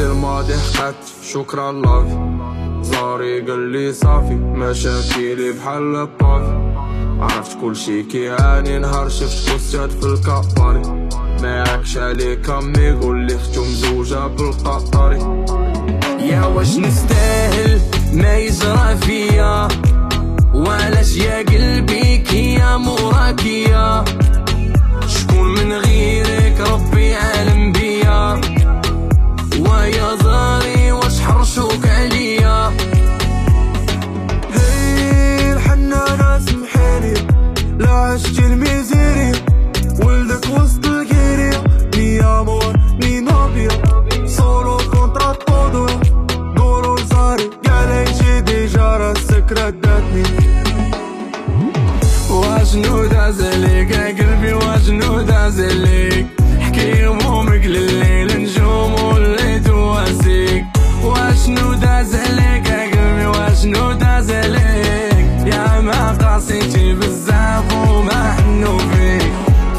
ماضي الماضي حقات شكرا لافي. زاري قالي صافي مشاكلي بحال البافي. عرفت كلشي كيعاني نهار شفت بوستات في الكاباري. مايعكش عليك امي قولي ختو مزوجة بالقطاري. يا واش نستاهل ما يجرى فيا؟ وعلاش يا قلبي كيا موراكيا؟ شكون من غيرك ربي عالم بيا؟ ويا زاري واش حرشوك عليا؟ هي الحنانة سمحيلي لا عشتي الميزيريا. ولدك وسط الكيريا ني امور ني نوبيا. سولو كونترا طودو قولو لزاري قال يجي ديجا راه السكرة داتني. واشنو داز عليك يا قلبي واشنو داز عليك؟ حكي همومك لليل نجوم وليت واسيك. واشنو داز عليك يا قلبي واشنو داز عليك؟ يا ما قاسيتي بزاف وما حنو فيك.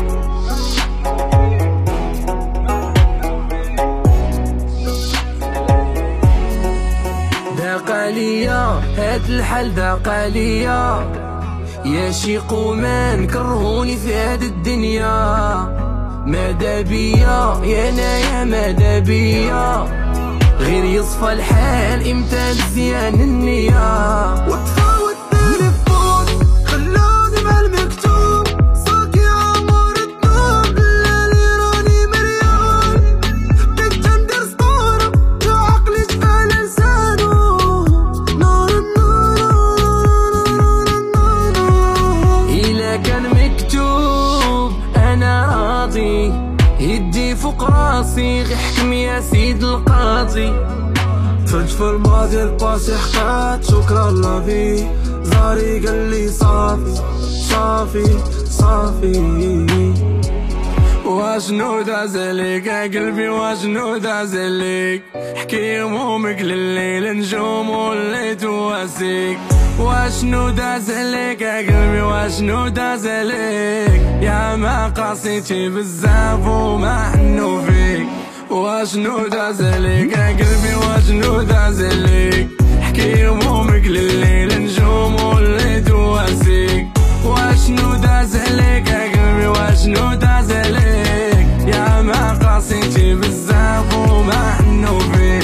ضاق عليا هاد الحال ضاق عليا. يا شي قومان كرهوني في هاد الدنيا. مادا بيا يا نايا مادا بيا؟ غير يصفى الحال امتى مزيان النية. وطفاو التليفون خلاني مع المكتوب. صاكي عمر الدنوب الليلي راني مريان. بديت ندير سطورة يا عقلي جبال لسانو. نار النار إلا كان مكتوب أنا راضي. يدي فوق راسي غي حكم يا سيد القاضي. تفرج في الماضي الباسي حكات شكرا لافي. زاري قالي صافي صافي صافي. واشنو داز عليك يا قلبي واشنو داز عليك؟ حكي همومك لليل نجوم وليت واسيك. واشنو داز عليك يا قلبي واشنو داز عليك؟ يا ما قاسيتي بزاف وما حنو فيك. واشنو داز عليك يا قلبي واشنو داز عليك؟ حكي همومك لليل نجوم وليت واسيك. واشنو داز عليك يا قلبي واشنو داز عليك؟ يا ما قاسيتي بزاف وما حنو فيك.